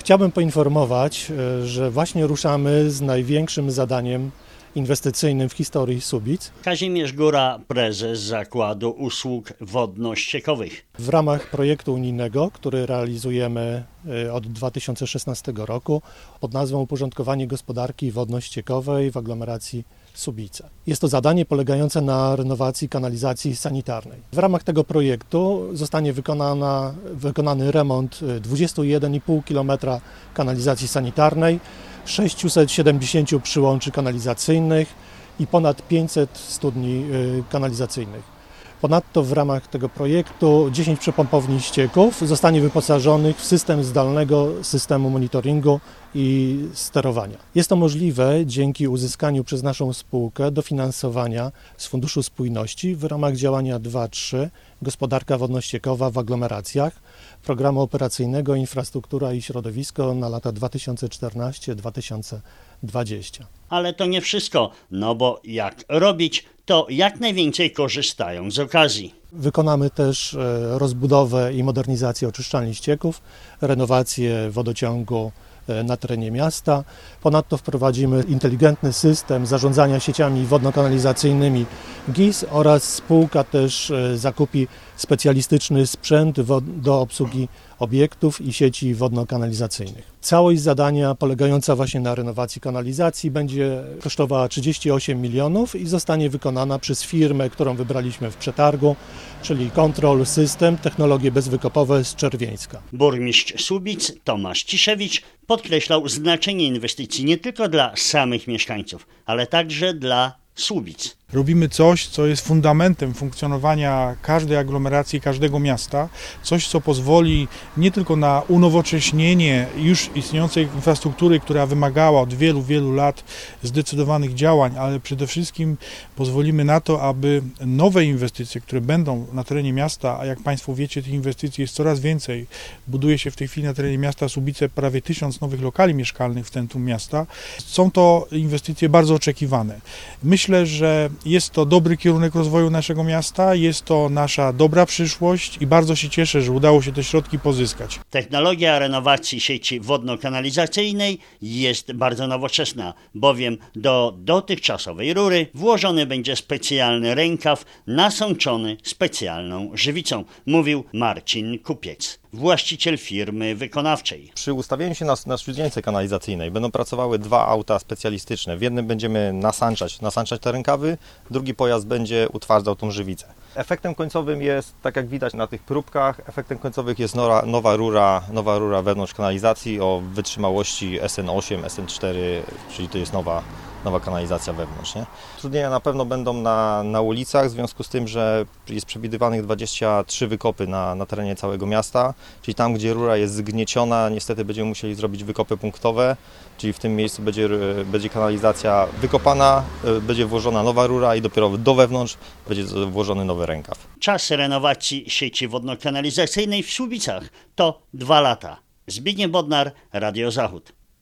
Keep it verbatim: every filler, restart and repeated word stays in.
Chciałbym poinformować, że właśnie ruszamy z największym zadaniem inwestycyjnym w historii Słubic. Kazimierz Góra, prezes Zakładu Usług Wodno-Ściekowych. W ramach projektu unijnego, który realizujemy od dwa tysiące szesnastego roku pod nazwą Uporządkowanie gospodarki wodno-ściekowej w aglomeracji Słubice. Jest to zadanie polegające na renowacji kanalizacji sanitarnej. W ramach tego projektu zostanie wykonana, wykonany remont dwudziestu jeden i pół kilometra kanalizacji sanitarnej, sześciuset siedemdziesięciu przyłączy kanalizacyjnych i ponad pięćset studni kanalizacyjnych. Ponadto w ramach tego projektu dziesięć przepompowni ścieków zostanie wyposażonych w system zdalnego systemu monitoringu i sterowania. Jest to możliwe dzięki uzyskaniu przez naszą spółkę dofinansowania z Funduszu Spójności w ramach działania dwa trzy Gospodarka wodno-ściekowa w aglomeracjach Programu Operacyjnego Infrastruktura i Środowisko na lata dwa tysiące czternasty do dwa tysiące dwudziestego. Ale to nie wszystko, no bo jak robić, to jak najwięcej korzystają z okazji. Wykonamy też rozbudowę i modernizację oczyszczalni ścieków, renowację wodociągu na terenie miasta. Ponadto wprowadzimy inteligentny system zarządzania sieciami wodno-kanalizacyjnymi G I S oraz spółka też zakupi specjalistyczny sprzęt do obsługi obiektów i sieci wodno-kanalizacyjnych. Całość zadania polegająca właśnie na renowacji kanalizacji będzie kosztowała trzydzieści osiem milionów i zostanie wykonana przez firmę, którą wybraliśmy w przetargu, czyli Control System, technologie bezwykopowe z Czerwieńska. Burmistrz Słubic Tomasz Ciszewicz podkreślał znaczenie inwestycji nie tylko dla samych mieszkańców, ale także dla Słubic. Robimy coś, co jest fundamentem funkcjonowania każdej aglomeracji, każdego miasta. Coś, co pozwoli nie tylko na unowocześnienie już istniejącej infrastruktury, która wymagała od wielu, wielu lat zdecydowanych działań, ale przede wszystkim pozwolimy na to, aby nowe inwestycje, które będą na terenie miasta, a jak Państwo wiecie, tych inwestycji jest coraz więcej. Buduje się w tej chwili na terenie miasta Słubice prawie tysiąc nowych lokali mieszkalnych w centrum miasta. Są to inwestycje bardzo oczekiwane. Myślę, że jest to dobry kierunek rozwoju naszego miasta, jest to nasza dobra przyszłość i bardzo się cieszę, że udało się te środki pozyskać. Technologia renowacji sieci wodno-kanalizacyjnej jest bardzo nowoczesna, bowiem do dotychczasowej rury włożony będzie specjalny rękaw nasączony specjalną żywicą, mówił Marcin Kupiec, właściciel firmy wykonawczej. Przy ustawieniu się na, na śródnieńce kanalizacyjnej będą pracowały dwa auta specjalistyczne. W jednym będziemy nasączać, nasączać te rękawy, drugi pojazd będzie utwardzał tą żywicę. Efektem końcowym jest, tak jak widać na tych próbkach, efektem końcowym jest nowa, nowa, rura, nowa rura wewnątrz kanalizacji o wytrzymałości S N osiem, S N cztery, czyli to jest nowa, nowa kanalizacja wewnątrz. Nie? Utrudnienia na pewno będą na, na ulicach, w związku z tym, że jest przewidywanych dwadzieścia trzy wykopy na, na terenie całego miasta, czyli tam, gdzie rura jest zgnieciona, niestety będziemy musieli zrobić wykopy punktowe, czyli w tym miejscu będzie, będzie kanalizacja wykopana, będzie włożona nowa rura i dopiero do wewnątrz będzie włożony nowy rękaw. Czas renowacji sieci wodno-kanalizacyjnej w Słubicach to dwa lata. Zbigniew Bodnar, Radio Zachód.